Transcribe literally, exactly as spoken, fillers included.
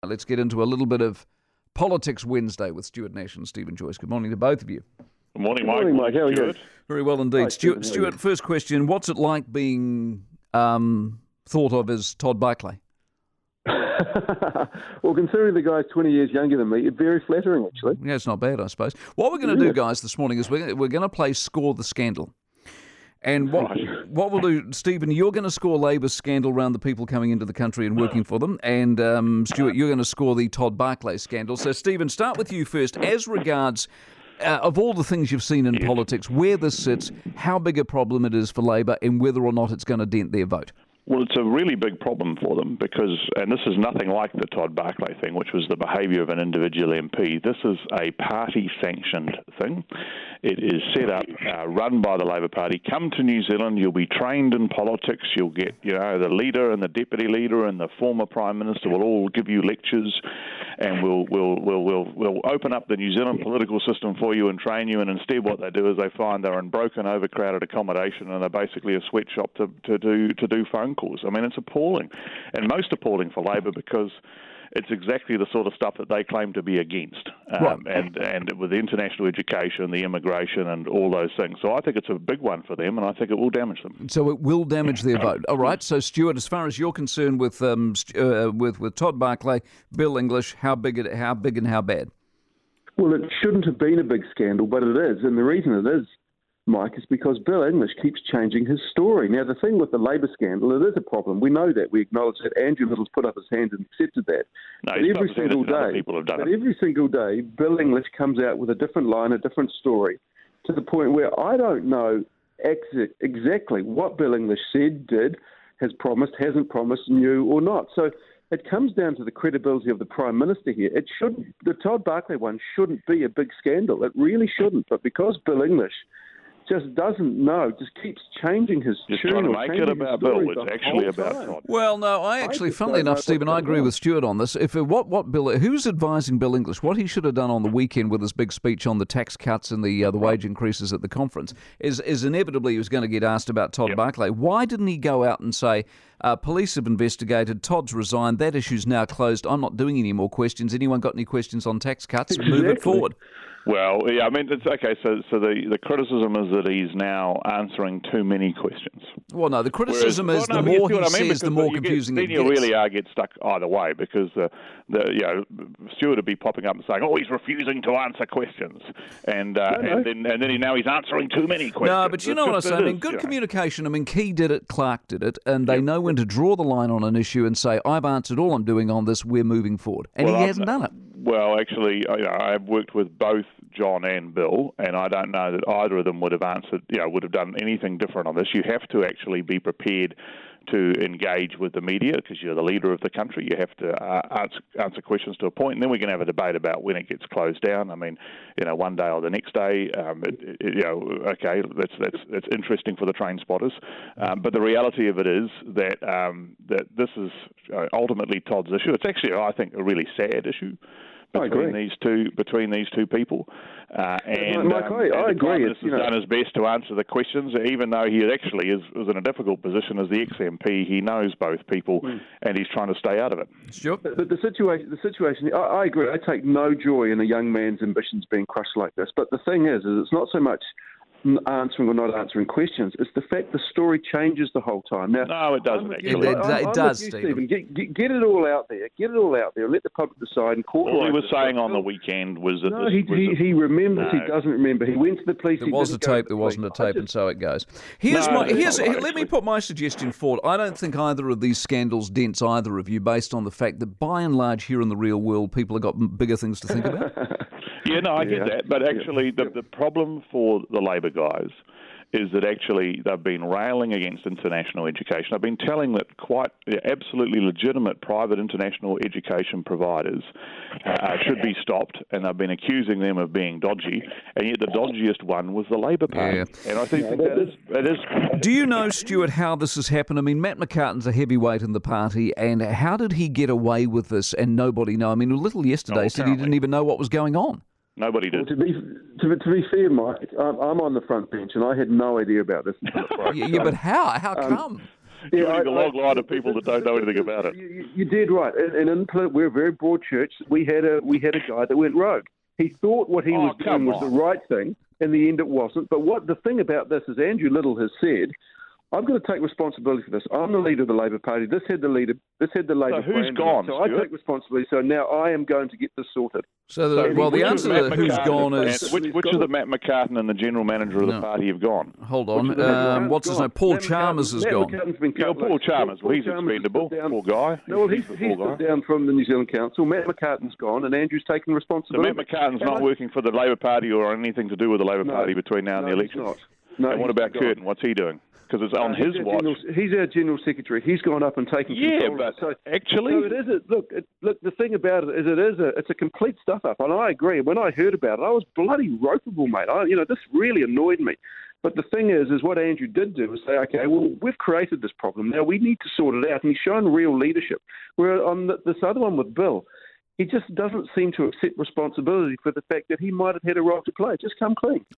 Let's get into a little bit of Politics Wednesday with Stuart Nash and Stephen Joyce. Good morning to both of you. Good morning, Mike. Good morning, Mike. How are you? Very well indeed. Hi, Stuart, Stephen, how are Stuart, first question. What's it like being um, thought of as Todd Barclay? Well, considering the guy's twenty years younger than me, it's very flattering, actually. Yeah, it's not bad, I suppose. What we're going to do, guys, this morning is we're, we're going to play Score the Scandal. And what what we'll do, Stephen, you're going to score Labor's scandal around the people coming into the country and working for them. And um, Stuart, you're going to score the Todd Barclay scandal. So, Stephen, start with you first. As regards, uh, of all the things you've seen in yes. politics, where this sits, how big a problem it is for Labor and whether or not it's going to dent their vote. Well, it's a really big problem for them because, and this is nothing like the Todd Barclay thing, which was the behaviour of an individual M P. This is a party-sanctioned thing. It is set up, uh, run by the Labor Party. Come to New Zealand, you'll be trained in politics. You'll get, you know, the leader and the deputy leader and the former Prime Minister will all give you lectures, and we'll we'll we'll we'll, we'll open up the New Zealand political system for you and train you. And instead, what they do is they find they're in broken, overcrowded accommodation, and they're basically a sweatshop to to do to do phone calls. I mean, it's appalling, and most appalling for Labor because it's exactly the sort of stuff that they claim to be against, um, right. and and with the international education, the immigration, and all those things. So I think it's a big one for them, and I think it will damage them. So it will damage their vote. All right. So Stuart, as far as you're concerned with um, uh, with with Todd Barclay, Bill English, how big it, how big and how bad? Well, it shouldn't have been a big scandal, but it is, and the reason it is, Mike, is because Bill English keeps changing his story. Now, the thing with the Labor scandal, it is a problem. We know that. We acknowledge that. Andrew Little's put up his hand and accepted that. No, but every single day, people have done but it. every single day, Bill English comes out with a different line, a different story, to the point where I don't know ex- exactly what Bill English said, did, has promised, hasn't promised, knew or not. So it comes down to the credibility of the Prime Minister here. It shouldn't. The Todd Barclay one shouldn't be a big scandal. It really shouldn't. But because Bill English just doesn't know, just keeps changing his Just tune. trying to or make it about Bill. It's the actually whole about time. Todd. Well, no, I actually, I funnily don't know enough, Stephen, what's I agree going on. with Stuart on this. If it, what what Bill, who's advising Bill English? What he should have done on the weekend with his big speech on the tax cuts and the uh, the wage increases at the conference is is inevitably he was going to get asked about Todd Yep. Barclay. Why didn't he go out and say, uh, police have investigated, Todd's resigned, that issue's now closed, I'm not doing any more questions. Anyone got any questions on tax cuts? Move it Exactly. forward. Well, yeah, I mean, it's okay. So, so the, the criticism is that he's now answering too many questions. Well, no, the criticism Whereas, is well, no, the but you more see he what I mean, says, the because more you confusing get, it then gets. you really are get stuck either way because the, the you know Stuart would be popping up and saying, "Oh, he's refusing to answer questions," and uh, No, no. and then and then he, now he's answering too many questions. No, but you It's know what I just- say. I it mean, is, good you know. communication. I mean, Key did it, Clark did it, and they Yep. know when to draw the line on an issue and say, I've answered all I'm doing on this, we're moving forward. And Well, he I'm- hasn't done it. Well, actually, you know, I've worked with both John and Bill, and I don't know that either of them would have answered, you know, would have done anything different on this. You have to actually be prepared to engage with the media because you're the leader of the country. You have to uh, answer, answer questions to a point, and then we can have a debate about when it gets closed down. I mean, you know, one day or the next day, um, it, it, you know, okay, that's that's that's interesting for the train spotters. Um, but the reality of it is that um, that this is uh, ultimately Todd's issue. It's actually, I think, a really sad issue I between agree. these two between these two people, uh, and, Mike, um, I- and I the agree. Prime It's, Minister's you know- done his best to answer the questions, even though he actually is, is in a difficult position as the ex-M P. He knows both people, Hmm. and he's trying to stay out of it. Stuart? But the situation, the situation, I, I agree. I take no joy in a young man's ambitions being crushed like this. But the thing is, is it's not so much answering or not answering questions. It's the fact the story changes the whole time. Now, No, it doesn't I'm with actually. you. It- it I'm- I'm does, with you, Stephen. Get, get, get it all out there. Get it all out there. Let the public decide and cauterize All he was it. saying But on the Bill- weekend was that No, this he, was he, a- he remembers. No. He doesn't remember. He went to the police. There he was a didn't go to tape, the there wasn't a police. I tape, and just- so it goes. Here's No, my, it's here's, not right, let me actually. put my suggestion forward. I don't think either of these scandals dents either of you based on the fact that by and large here in the real world, people have got m- bigger things to think about. Yeah, no, I get Yeah. that. But Yeah. actually, the, the problem for the Labor guys is that actually they've been railing against international education. I've been telling that quite absolutely legitimate private international education providers uh, should be stopped, and they've been accusing them of being dodgy, and yet the dodgiest one was the Labor Party. Yeah. And I think that is, it is Do you know, Stuart, how this has happened? I mean, Matt McCartan's a heavyweight in the party, and how did he get away with this and nobody know? I mean, Little yesterday Oh, said he didn't apparently. even know what was going on. Nobody Well, did. to be to, to be fair, Mike, I'm, I'm on the front bench, and I had no idea about this until it broke. Yeah, yeah, but how? How Um, come? You're a long line of people that don't know anything about it. You, you did right. And, and in, we're a very broad church. We had a we had a guy that went rogue. He thought what he Oh, was doing was on. the right thing. In the end, it wasn't. But what the thing about this is, Andrew Little has said, I've got to take responsibility for this. I'm the leader of the Labor Party. This had the leader. This had the Labor. So who's brand. gone, So I Stuart? take responsibility. So now I am going to get this sorted. So, the, So well, the which answer of to Matt who's McCartan gone and- is which, which of the Matt McCartan and the general manager of the No. party have gone? hold on. Which of the Um, what's his gone? name? Paul Matt Chalmers McCartan- has Matt gone. McCartan's been Yeah, cut Paul loose. Chalmers. Well, he's Chalmers has expendable. stood down- Poor guy. No, well, he's, a he's poor guy. stood down from the New Zealand Council. Matt McCartan's gone, and Andrew's taken So responsibility. Matt McCartan's And not I- working for the Labor Party or anything to do with the Labor No, Party between now and no, the he's election. not. No, And what he's about gone. Curtin? What's he doing? Because it's on Uh, his he's our watch. General, he's our general secretary. He's gone up and taken Yeah, control. but so, actually, so it is. A, look, it, look. The thing about it is, it is a. It's a complete stuff up, and I agree. When I heard about it, I was bloody ropeable, mate. I, you know, this really annoyed me. But the thing is, is what Andrew did do was say, okay, well, we've created this problem. Now we need to sort it out, and he's shown real leadership. Where on the, this other one with Bill, he just doesn't seem to accept responsibility for the fact that he might have had a role to play. Just come clean.